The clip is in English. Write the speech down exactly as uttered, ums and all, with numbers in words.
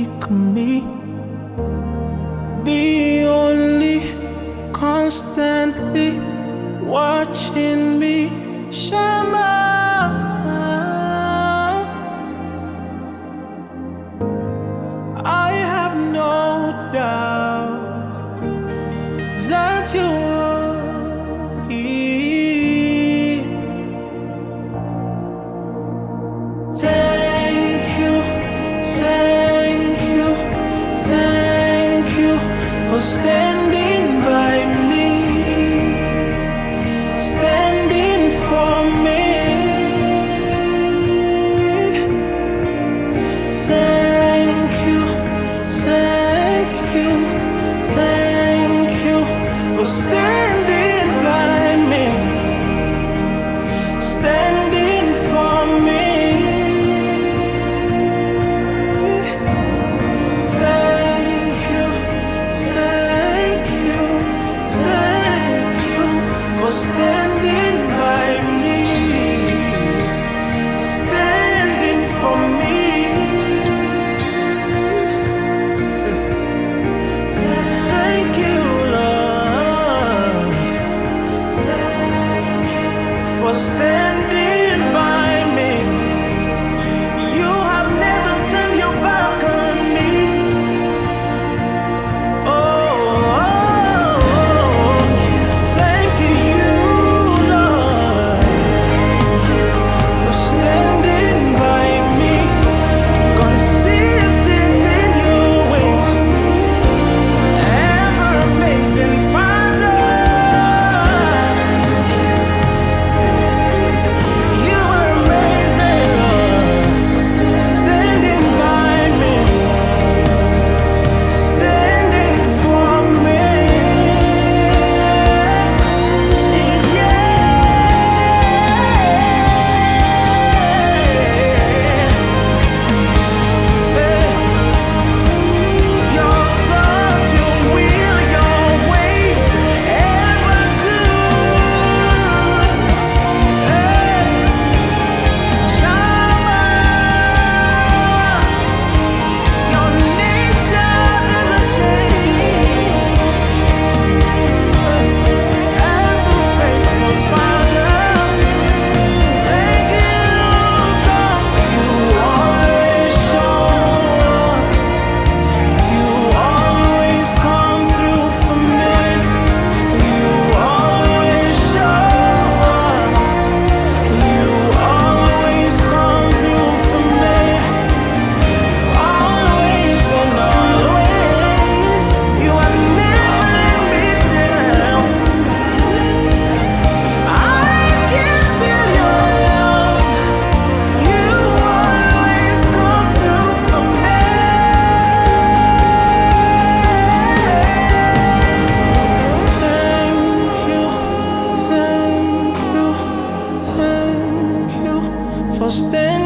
seek me, the only constantly watching me. Shama, I have no doubt that you are here. Thank you, thank you, thank you for standing by me, standing for me. Thank you, thank you, thank you for standing by me, standing for me. Thank you, thank you, thank you for standing by me, standing for me. Thank you, Lord, for standing by me. You have never turned your back on me. Oh, thank you, Lord, for standing by me. Consistent in your ways, ever amazing Father. You are amazing, Lord, standing by me, standing for me. Your thoughts, your will, your ways, ever good. Shama, your nature never change. Ever faithful Father, thank you, 'cause you always show up. You always come through for me. You always show up. You always come through for me. Always and always. You have never let me down. I can feel your love. You always come through for me. Thank you, thank you, thank you for standing